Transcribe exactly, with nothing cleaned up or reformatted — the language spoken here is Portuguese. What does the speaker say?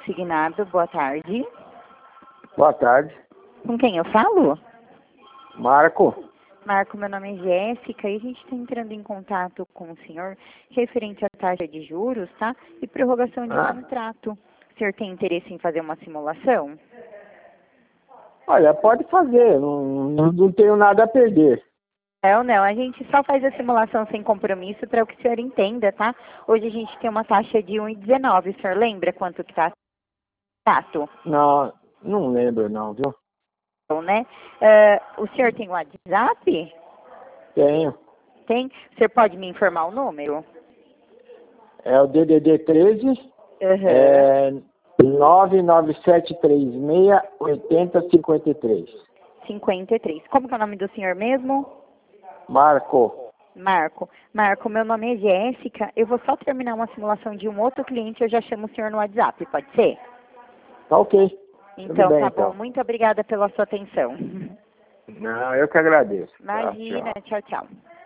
consignado. Boa tarde. Boa tarde. Com quem eu falo? Marco. Marco, meu nome é Jéssica e a gente está entrando em contato com o senhor referente à taxa de juros, tá? E prorrogação de Ah. contrato. O senhor tem interesse em fazer uma simulação? Olha, pode fazer, não, não, não tenho nada a perder. Não, não, a gente só faz a simulação sem compromisso para o que o senhor entenda, tá? Hoje a gente tem uma taxa de um vírgula dezenove, o senhor lembra quanto que está exato? Não, não lembro não, viu? Então, né? Uh, o senhor tem WhatsApp? Tenho. Tem? O senhor pode me informar o número? É o D D D treze, Uhum. é nove nove sete três seis oito zero cinco três. cinquenta e três. Como que é o nome do senhor mesmo? Marco. Marco. Marco, meu nome é Jéssica. Eu vou só terminar uma simulação de um outro cliente, eu já chamo o senhor no WhatsApp, pode ser? Tá ok. Então, Tudo bem, tá então. bom. Muito obrigada pela sua atenção. Não, eu que agradeço. Tá, Imagina. tchau. Tchau, tchau.